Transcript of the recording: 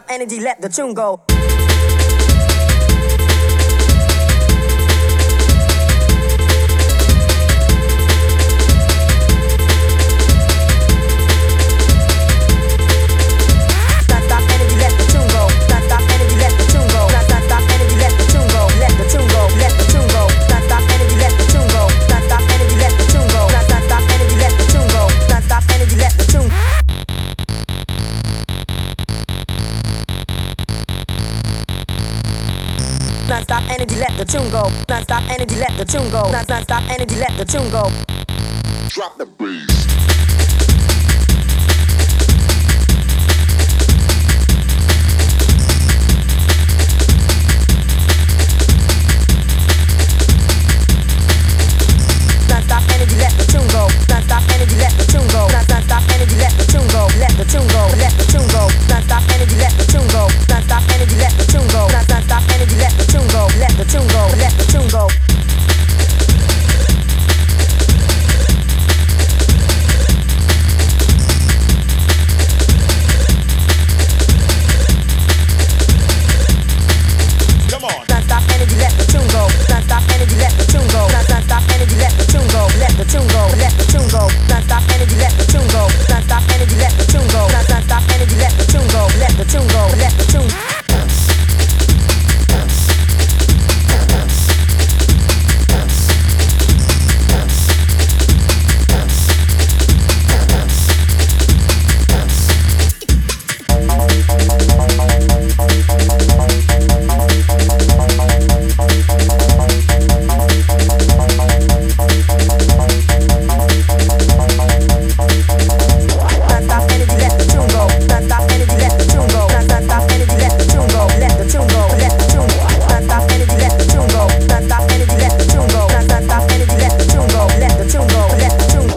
Non-stop energy, let the tune go. Non-stop energy, let the tune go. Non-stop energy, let the tune go. Non-stop energy, let the tune go. Let the tune go. Let the tune go. Non-stop energy, let the tune go. Non-stop energy, let the tune go. Non-stop energy, let the tune go. Non-stop energy, let the tune. Non-stop energy, let the tune go. Non-stop energy, let the tune go. Non-stop energy, let the tune go. Drop the bass. Non-stop energy, let the tune go. Non-stop energy, let the tune go. Non-stop energy, let the tune go. Let the tune go. Let the tune go. Non-stop energy, let the tune go. Non-stop energy, let the tune go. Non-stop energy, let the tune go. Let the tune go. Let the tune go. Come on. Non-stop energy, let the tune go. Non-stop energy, let the tune go. Non-stop energy, let the tune go. Let the tune go. Let the tune go. Non-stop energy, let the tune go. Non-stop energy, let the tune go. Non-stop energy, let the tune go. Let the tune go. Let the tune. Non-stop energy, let the tune go. Non-stop energy, let the tune go. Non-stop energy, let the tune go. Let the tune go. Let the tune. Non-stop energy, let the tune go. Non-stop energy, let the tune go. Non-stop energy, let the tune go. Let the tune go. Let the tune.